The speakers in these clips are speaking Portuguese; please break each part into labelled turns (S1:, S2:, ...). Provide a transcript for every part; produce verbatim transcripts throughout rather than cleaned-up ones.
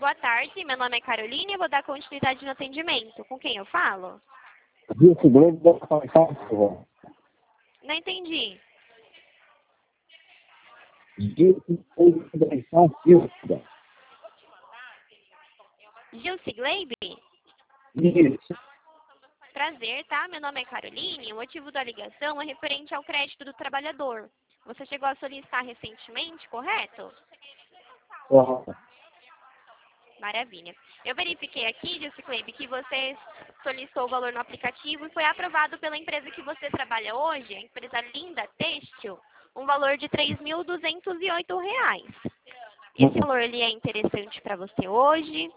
S1: boa tarde. Meu nome é Carolina e eu vou dar continuidade no atendimento. Com quem eu falo?
S2: Disse Gleide da Conceição Silva.
S1: Não entendi.
S2: Disse Gleide da Conceição Silva.
S1: Gilce Gleibe?
S2: Isso.
S1: Prazer, tá? Meu nome é Caroline. O motivo da ligação é referente ao crédito do trabalhador. Você chegou a solicitar recentemente, correto?
S2: Correto.
S1: Maravilha. Eu verifiquei aqui, Gilce Gleibe, que você solicitou o valor no aplicativo e foi aprovado pela empresa que você trabalha hoje, a empresa Linda Têxtil, um valor de três mil duzentos e oito reais. Esse valor ele é interessante para você hoje?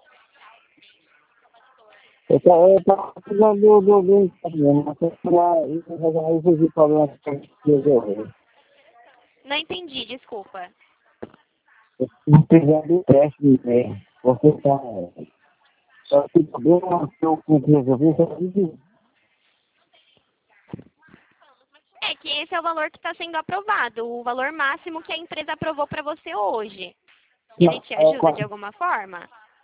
S2: Eu estava precisando do do do Instagram, mas eu resolvi o problema que eu resolvi.
S1: Não entendi, desculpa.
S2: Eu estou precisando do teste de pé. Porque está. Só que o problema que eu resolvi é
S1: É que esse é o valor que está sendo aprovado, o valor máximo que a empresa aprovou para você hoje. Ele te ajuda de alguma forma?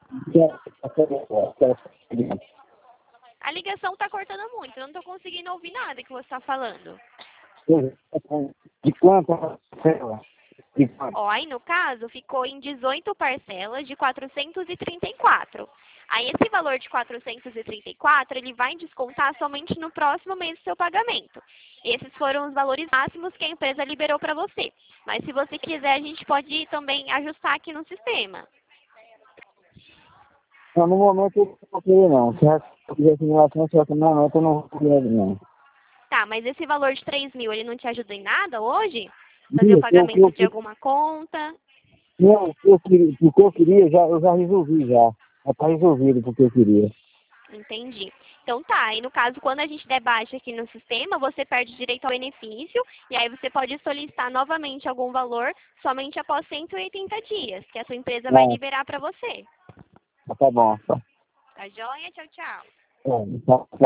S1: A ligação está cortando muito, eu não estou conseguindo ouvir nada que você está falando.
S2: De quanto a parcela? De quanto?
S1: Ó, aí no caso ficou em dezoito parcelas de quatrocentos e trinta e quatro. Aí esse valor de quatrocentos e trinta e quatro, ele vai descontar somente no próximo mês do seu pagamento. Esses foram os valores máximos que a empresa liberou para você. Mas se você quiser, a gente pode também ajustar aqui no sistema.
S2: Não, no momento eu não vou querer não. Se eu quiser simulação, só que no momento eu não vou querer não.
S1: Tá, mas esse valor de três mil, ele não te ajuda em nada hoje? Fazer o
S2: Isso, eu,
S1: pagamento
S2: eu,
S1: de alguma conta?
S2: não, eu, queria- o que eu queria, já, eu já resolvi já. Já está resolvido o que eu queria.
S1: Entendi. Então tá, e no caso, quando a gente der baixa aqui no sistema, você perde direito ao benefício, e aí você pode solicitar novamente algum valor somente após cento e oitenta dias, que a sua empresa vai
S2: Não,
S1: liberar para você.
S2: tá bom. Tá,
S1: Tá joia? Tchau, tchau.
S2: é, tá, tá.